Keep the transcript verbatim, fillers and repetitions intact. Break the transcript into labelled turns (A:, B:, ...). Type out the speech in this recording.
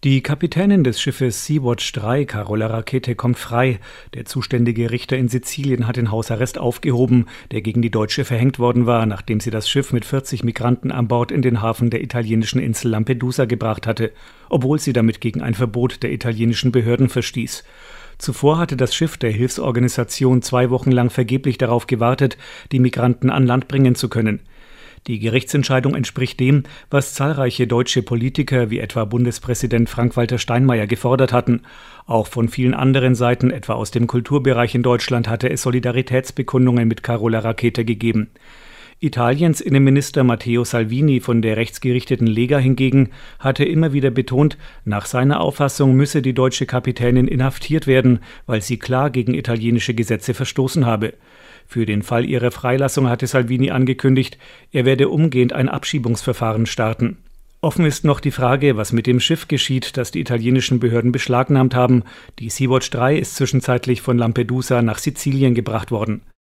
A: Die Kapitänin des Schiffes Sea-Watch drei, Carola Rackete, kommt frei. Der zuständige Richter in Sizilien hat den Hausarrest aufgehoben, der gegen die Deutsche verhängt worden war, nachdem sie das Schiff mit vierzig Migranten an Bord in den Hafen der italienischen Insel Lampedusa gebracht hatte, obwohl sie damit gegen ein Verbot der italienischen Behörden verstieß. Zuvor hatte das Schiff der Hilfsorganisation zwei Wochen lang vergeblich darauf gewartet, die Migranten an Land bringen zu können. Die Gerichtsentscheidung entspricht dem, was zahlreiche deutsche Politiker wie etwa Bundespräsident Frank-Walter Steinmeier gefordert hatten. Auch von vielen anderen Seiten, etwa aus dem Kulturbereich in Deutschland, hatte es Solidaritätsbekundungen mit Carola Rackete gegeben. Italiens Innenminister Matteo Salvini von der rechtsgerichteten Lega hingegen hatte immer wieder betont, nach seiner Auffassung müsse die deutsche Kapitänin inhaftiert werden, weil sie klar gegen italienische Gesetze verstoßen habe. Für den Fall ihrer Freilassung hatte Salvini angekündigt, er werde umgehend ein Abschiebungsverfahren starten. Offen ist noch die Frage, was mit dem Schiff geschieht, das die italienischen Behörden beschlagnahmt haben. Die Sea-Watch drei ist zwischenzeitlich von Lampedusa nach Sizilien gebracht worden.